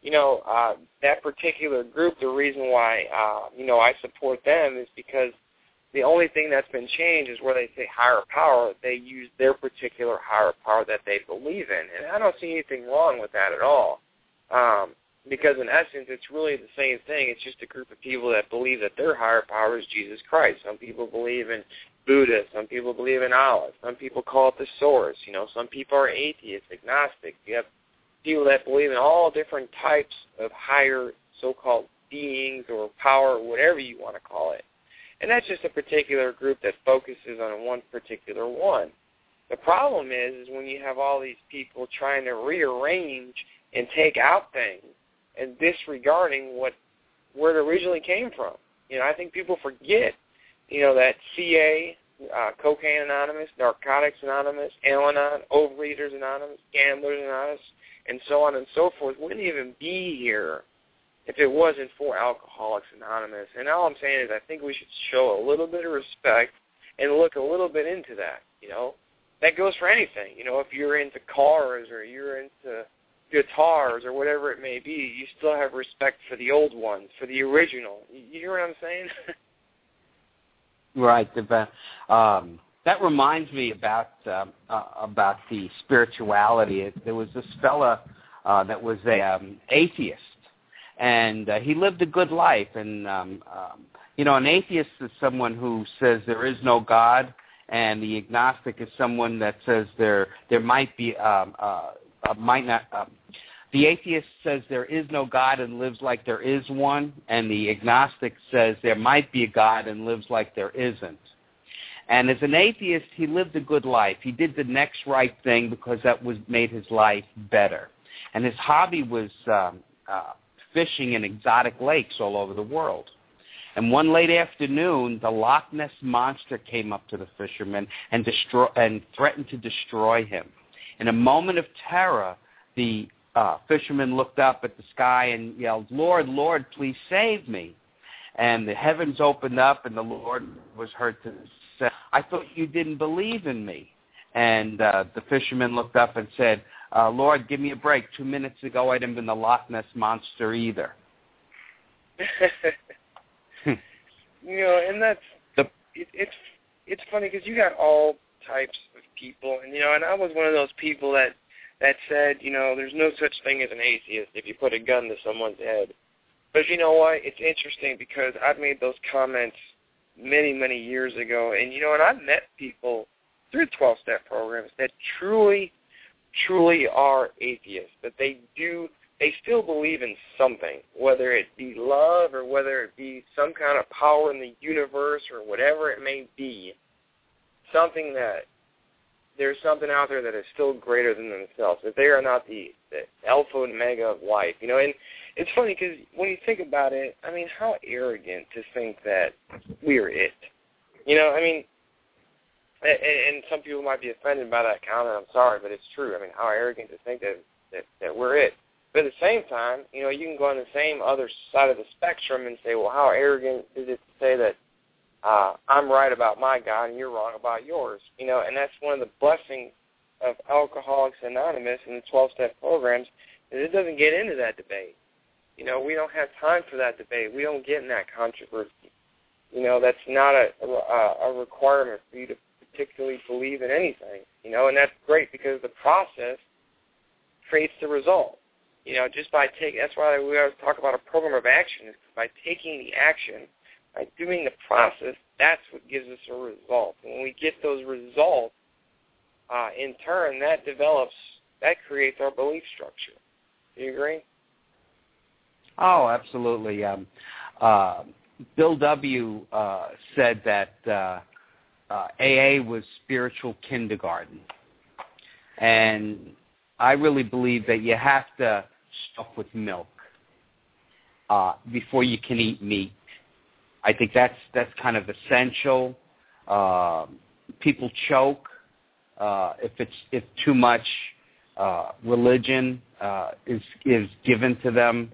That particular group, the reason why I support them is because the only thing that's been changed is where they say higher power, they use their particular higher power that they believe in, and I don't see anything wrong with that at all. Because in essence, it's really the same thing. It's just a group of people that believe that their higher power is Jesus Christ. Some people believe in Buddha. Some people believe in Allah. Some people call it the source. Some people are atheists, agnostic. You have people that believe in all different types of higher so-called beings or power, or whatever you want to call it. And that's just a particular group that focuses on one particular one. The problem is when you have all these people trying to rearrange and take out things and disregarding where it originally came from. I think people forget, that CA, Cocaine Anonymous, Narcotics Anonymous, Al-Anon, Overeaters Anonymous, Gamblers Anonymous, and so on and so forth wouldn't even be here if it wasn't for Alcoholics Anonymous. And all I'm saying is I think we should show a little bit of respect and look a little bit into that, That goes for anything. If you're into cars or you're into guitars or whatever it may be, you still have respect for the old ones, for the original. You hear what I'm saying? Right. That reminds me about the spirituality. There was this fella that was a atheist, and he lived a good life. And an atheist is someone who says there is no God, and the agnostic is someone that says there might be the atheist says there is no God and lives like there is one, and the agnostic says there might be a God and lives like there isn't. And as an atheist, he lived a good life. He did the next right thing because that made his life better. And his hobby was fishing in exotic lakes all over the world. And one late afternoon, the Loch Ness Monster came up to the fisherman and threatened to destroy him. In a moment of terror, the fisherman looked up at the sky and yelled, "Lord, Lord, please save me." And the heavens opened up, and the Lord was heard to say, "I thought you didn't believe in me." And the fisherman looked up and said, "Lord, give me a break. 2 minutes ago, I didn't been the Loch Ness Monster either." And it's funny because you got all types of people, and and I was one of those people that said, there's no such thing as an atheist if you put a gun to someone's head. But you know what? It's interesting because I've made those comments many, many years ago, and and I've met people through 12-step programs that truly, truly are atheists, that they still believe in something, whether it be love or whether it be some kind of power in the universe or whatever it may be, something that there's something out there that is still greater than themselves, that they are not the alpha and omega of life. You know, and it's funny because when you think about it, I mean, how arrogant to think that we are it. You know, I mean, and some people might be offended by that comment. I'm sorry, but it's true. I mean, how arrogant to think that we're it. But at the same time, you know, you can go on the same other side of the spectrum and say, well, how arrogant is it to say that I'm right about my God and you're wrong about yours? You know, and that's one of the blessings of Alcoholics Anonymous and the 12-step programs, is it doesn't get into that debate. You know, we don't have time for that debate. We don't get in that controversy. You know, that's not a requirement for you to particularly believe in anything. You know, and that's great because the process creates the result. You know, just by taking, that's why we always talk about a program of action, is by taking the action, by doing the process, that's what gives us a result. And when we get those results, in turn, that creates our belief structure. Do you agree? Oh, absolutely. Bill W. Said that AA was spiritual kindergarten. And I really believe that you have to start with milk before you can eat meat. I think that's kind of essential. People choke if too much religion is given to them.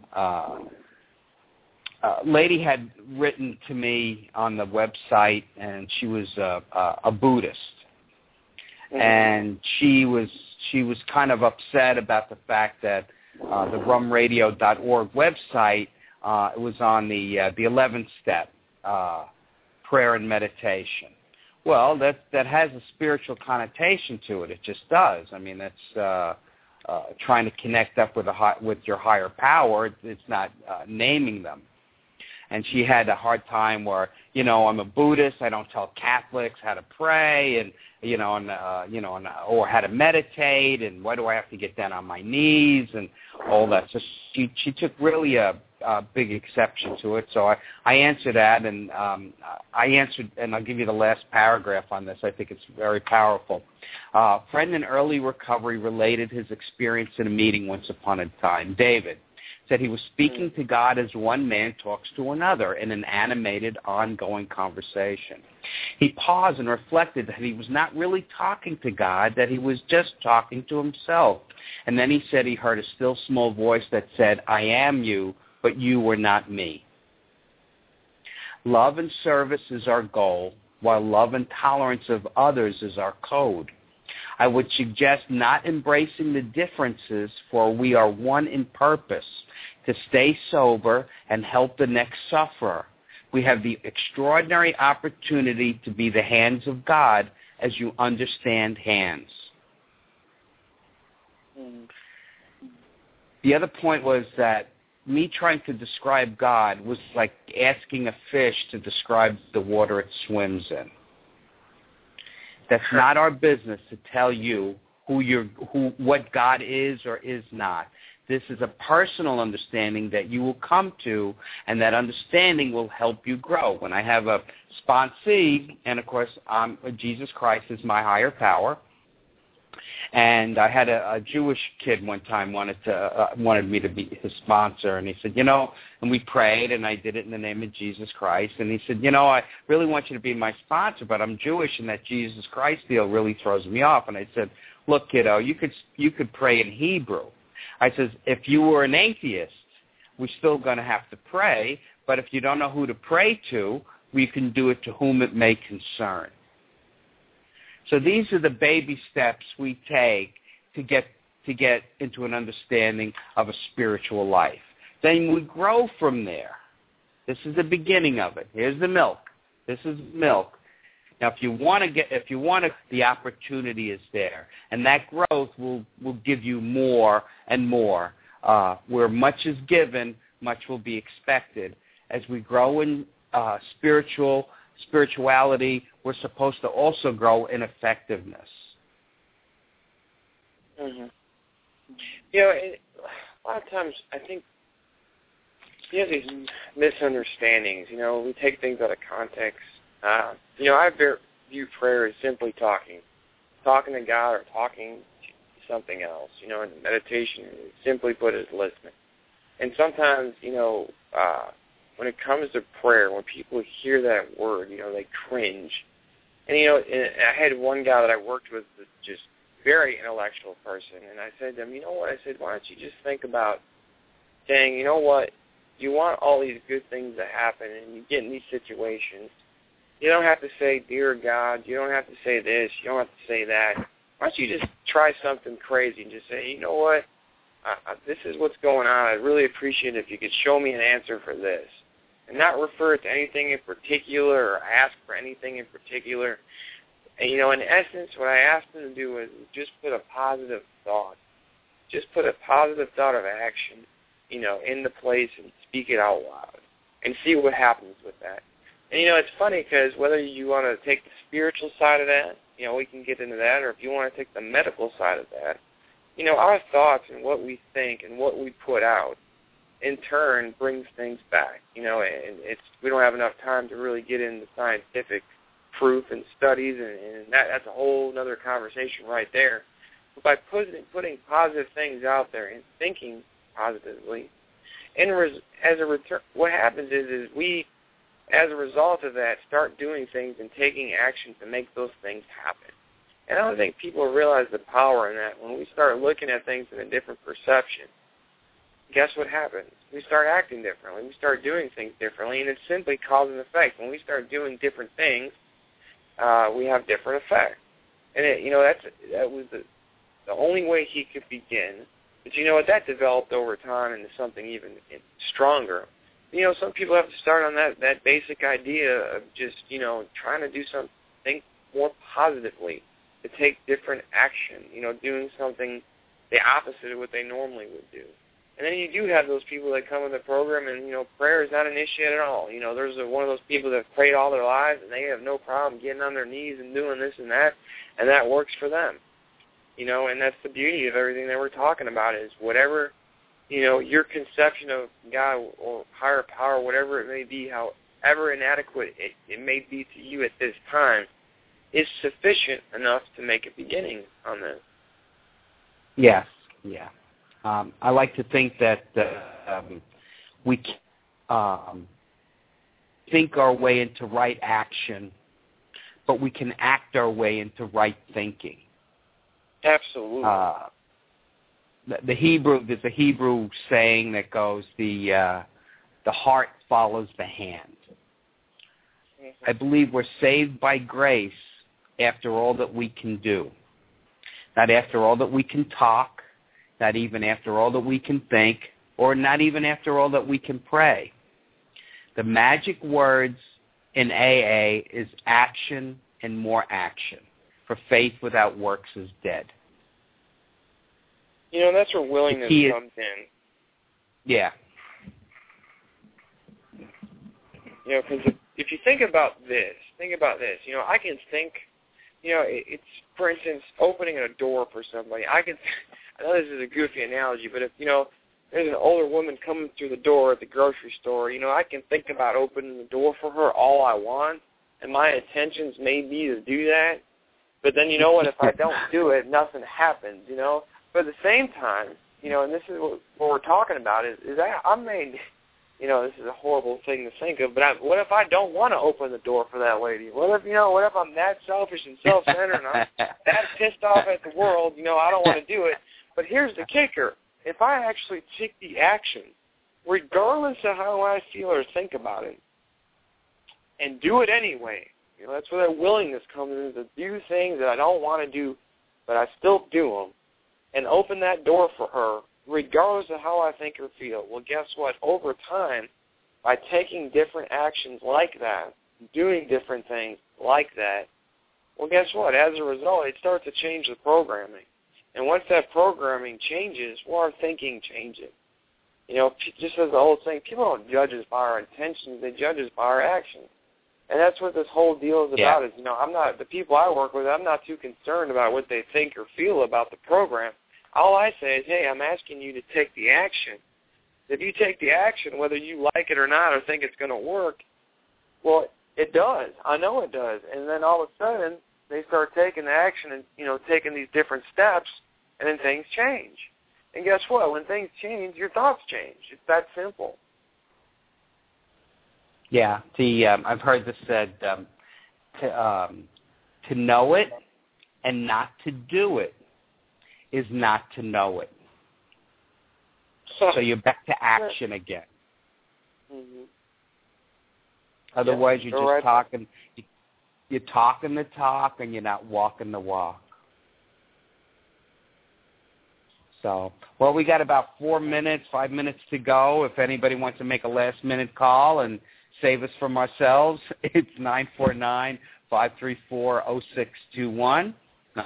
A lady had written to me on the website, and she was a Buddhist, and she was kind of upset about the fact that the rumradio.org website it was on the 11th step, prayer and meditation. Well, that has a spiritual connotation to it. It just does. I mean, that's trying to connect up with your higher power. It's not naming them. And she had a hard time where, you know, I'm a Buddhist. I don't tell Catholics how to pray, and or how to meditate, and why do I have to get down on my knees and all that. So she took really a big exception to it. So I answered that, and I answered, and I'll give you the last paragraph on this. I think it's very powerful. Friend in early recovery related his experience in a meeting once upon a time. David said he was speaking to God as one man talks to another in an animated, ongoing conversation. He paused and reflected that he was not really talking to God, that he was just talking to himself. And then he said he heard a still small voice that said, I am you, but you were not me. Love and service is our goal, while love and tolerance of others is our code. I would suggest not embracing the differences, for we are one in purpose, to stay sober and help the next sufferer. We have the extraordinary opportunity to be the hands of God as you understand hands. The other point was that me trying to describe God was like asking a fish to describe the water it swims in. That's not our business to tell you what God is or is not. This is a personal understanding that you will come to, and that understanding will help you grow. When I have a sponsee, and of course Jesus Christ is my higher power, and I had a Jewish kid one time wanted me to be his sponsor, and he said, you know, and we prayed, and I did it in the name of Jesus Christ, and he said, you know, I really want you to be my sponsor, but I'm Jewish, and that Jesus Christ deal really throws me off. And I said, look, kiddo, you could pray in Hebrew. I says, if you were an atheist, we're still going to have to pray, but if you don't know who to pray to, we can do it to whom it may concern. So these are the baby steps we take to get into an understanding of a spiritual life. Then we grow from there. This is the beginning of it. Here's the milk. This is milk. Now, if you want to, the opportunity is there, and that growth will give you more and more. Where much is given, much will be expected. As we grow in spirituality, we're supposed to also grow in effectiveness. Mm-hmm. You know, a lot of times I think you have these misunderstandings. You know, we take things out of context. You know, I view prayer as simply talking. talking to God or talking to something else. You know, and meditation, simply put, is listening. And sometimes, you know, when it comes to prayer, when people hear that word, you know, they cringe. And, you know, I had one guy that I worked with, just very intellectual person, and I said to him, you know what, I said, why don't you just think about saying, you know what, you want all these good things to happen, and you get in these situations. You don't have to say, dear God, you don't have to say this, you don't have to say that. Why don't you just try something crazy and just say, you know what, this is what's going on. I'd really appreciate it if you could show me an answer for this. And not refer to anything in particular or ask for anything in particular. And, you know, in essence, what I asked him to do was just put a positive thought. Just put a positive thought of action, you know, in the place and speak it out loud and see what happens with that. And, you know, it's funny because whether you want to take the spiritual side of that, you know, we can get into that, or if you want to take the medical side of that, you know, our thoughts and what we think and what we put out in turn brings things back, you know, and we don't have enough time to really get into scientific proof and studies, and that's a whole other conversation right there. But by putting positive things out there and thinking positively, and as a return, what happens is we, as a result of that, start doing things and taking action to make those things happen. And I don't think people realize the power in that. When we start looking at things in a different perception, guess what happens? We start acting differently. We start doing things differently, and it's simply cause and effect. When we start doing different things, we have different effects. And, you know, that was the only way he could begin. But, you know what, that developed over time into something even stronger. You know, some people have to start on that basic idea of just, you know, trying to do something more positively, to take different action, you know, doing something the opposite of what they normally would do. And then you do have those people that come in the program and, you know, prayer is not an issue at all. You know, there's one of those people that have prayed all their lives and they have no problem getting on their knees and doing this and that works for them. You know, and that's the beauty of everything that we're talking about is whatever, you know, your conception of God or higher power, whatever it may be, however inadequate it may be to you at this time, is sufficient enough to make a beginning on this. Yes, yeah. I like to think that we think our way into right action, but we can act our way into right thinking. Absolutely. There's a Hebrew saying that goes, the heart follows the hand. Mm-hmm. I believe we're saved by grace after all that we can do. Not after all that we can talk, not even after all that we can think, or not even after all that we can pray. The magic words in AA is action and more action. For faith without works is dead. You know, that's where willingness comes in. Yeah. You know, because if you think about this, you know, I can think, you know, it's, for instance, opening a door for somebody. I know this is a goofy analogy, but if, you know, there's an older woman coming through the door at the grocery store, you know, I can think about opening the door for her all I want, and my intentions may be to do that. But then, you know what, if I don't do it, nothing happens, you know. But at the same time, you know, and this is what we're talking about, is I made, you know, this is a horrible thing to think of, but what if I don't want to open the door for that lady? What if I'm that selfish and self-centered and I'm that pissed off at the world, you know, I don't want to do it. But here's the kicker. If I actually take the action, regardless of how I feel or think about it, and do it anyway, you know, that's where that willingness comes in, to do things that I don't want to do, but I still do them, and open that door for her, regardless of how I think or feel. Well, guess what? Over time, by taking different actions like that, doing different things like that, well, guess what? As a result, it starts to change the programming. And once that programming changes, well, our thinking changes. You know, just as the old saying, people don't judge us by our intentions, they judge us by our actions. And that's what this whole deal is about, is, you know, the people I work with, I'm not too concerned about what they think or feel about the program. All I say is, hey, I'm asking you to take the action. If you take the action, whether you like it or not or think it's going to work, well, it does. I know it does. And then all of a sudden, they start taking the action and, taking these different steps, and then things change. And guess what? When things change, your thoughts change. It's that simple. Yeah, I've heard this said, to know it and not to do it is not to know it. So you're back to action again. Mm-hmm. Otherwise, you're just talking. You're talking the talk, and you're not walking the walk. So, well, we got about 5 minutes to go. If anybody wants to make a last-minute call and save us from ourselves, it's 949-534-0621,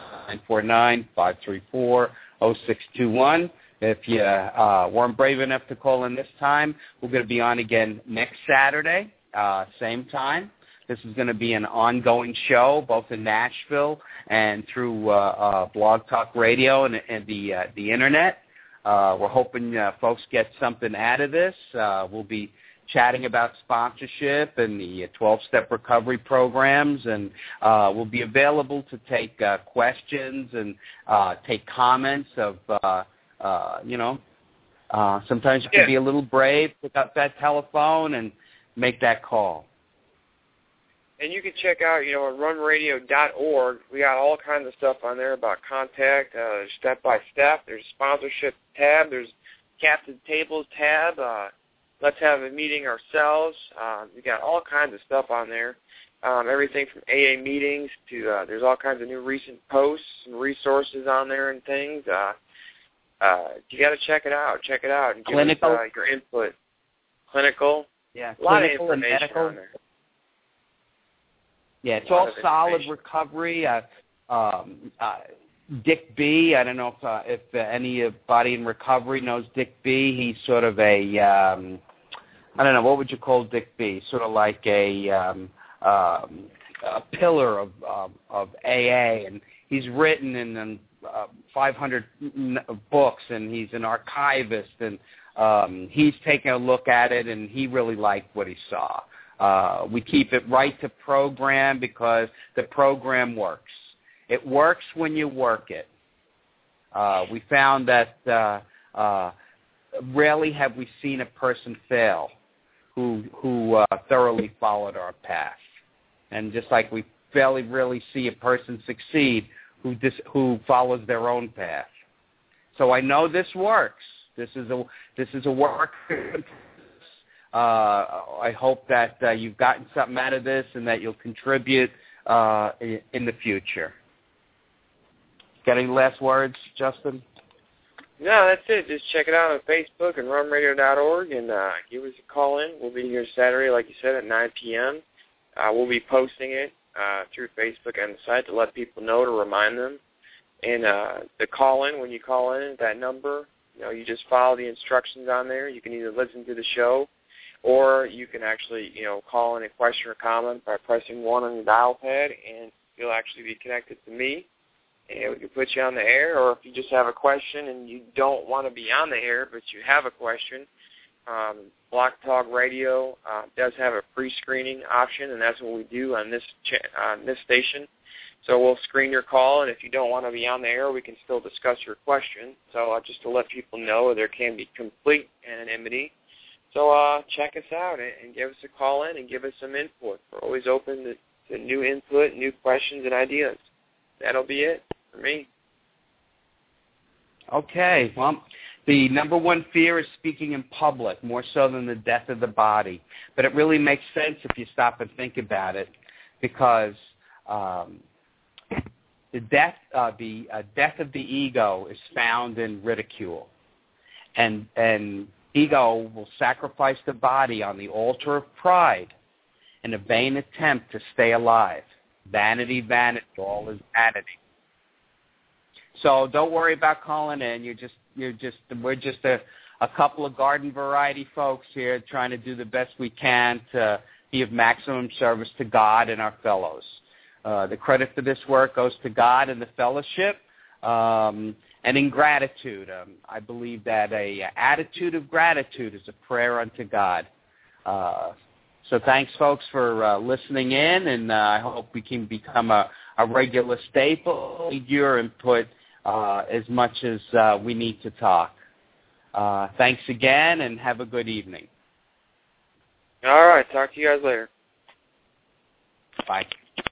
949-534-0621. If you weren't brave enough to call in this time, we're going to be on again next Saturday, same time. This is going to be an ongoing show, both in Nashville and through Blog Talk Radio and the Internet. We're hoping folks get something out of this. We'll be chatting about sponsorship and the 12-step recovery programs, and we'll be available to take questions and take comments of, sometimes you can be a little brave, pick up that telephone and make that call. And you can check out, runradio.org. We got all kinds of stuff on there about contact, step-by-step. There's a sponsorship tab. There's captain tables tab. Let's have a meeting ourselves. We got all kinds of stuff on there. Everything from AA meetings to there's all kinds of new recent posts and resources on there and things. You got to check it out. Check it out and give us your input. Clinical. Yeah, a lot of clinical and information medical. on there. Yeah, it's all solid recovery. Dick B, I don't know if anybody in recovery knows Dick B. He's sort of a, I don't know, what would you call Dick B? Sort of like a pillar of AA, and he's written in 500 books, and he's an archivist, and he's taken a look at it, and he really liked what he saw. We keep it right to program because the program works. It works when you work it. We found that rarely have we seen a person fail who thoroughly followed our path. And just like we fairly rarely see a person succeed who follows their own path. So I know this works. This is a work. I hope that you've gotten something out of this and that you'll contribute in the future. Got any last words, Justin? No, that's it. Just check it out on Facebook and runradio.org and give us a call in. We'll be here Saturday, like you said, at 9 p.m. We'll be posting it through Facebook and the site to let people know, to remind them. And the call in, when you call in, that number, you just follow the instructions on there. You can either listen to the show or you can actually, call in a question or comment by pressing 1 on your dial pad, and you'll actually be connected to me. And we can put you on the air, or if you just have a question and you don't want to be on the air, but you have a question, Blog Talk Radio does have a pre-screening option, and that's what we do on this station. So we'll screen your call, and if you don't want to be on the air, we can still discuss your question. So just to let people know, there can be complete anonymity. So check us out and give us a call in and give us some input. We're always open to new input, new questions, and ideas. That'll be it for me. Okay. Well, the number one fear is speaking in public, more so than the death of the body. But it really makes sense if you stop and think about it, because the death of the ego is found in ridicule, and ego will sacrifice the body on the altar of pride in a vain attempt to stay alive. Vanity, vanity, all is vanity. So don't worry about calling in. We're just a couple of garden variety folks here trying to do the best we can to be of maximum service to God and our fellows. The credit for this work goes to God and the fellowship, and in gratitude. I believe that a attitude of gratitude is a prayer unto God. So thanks, folks, for listening in, and I hope we can become a a regular staple. Need your input as much as we need to talk. Thanks again, and have a good evening. All right. Talk to you guys later. Bye.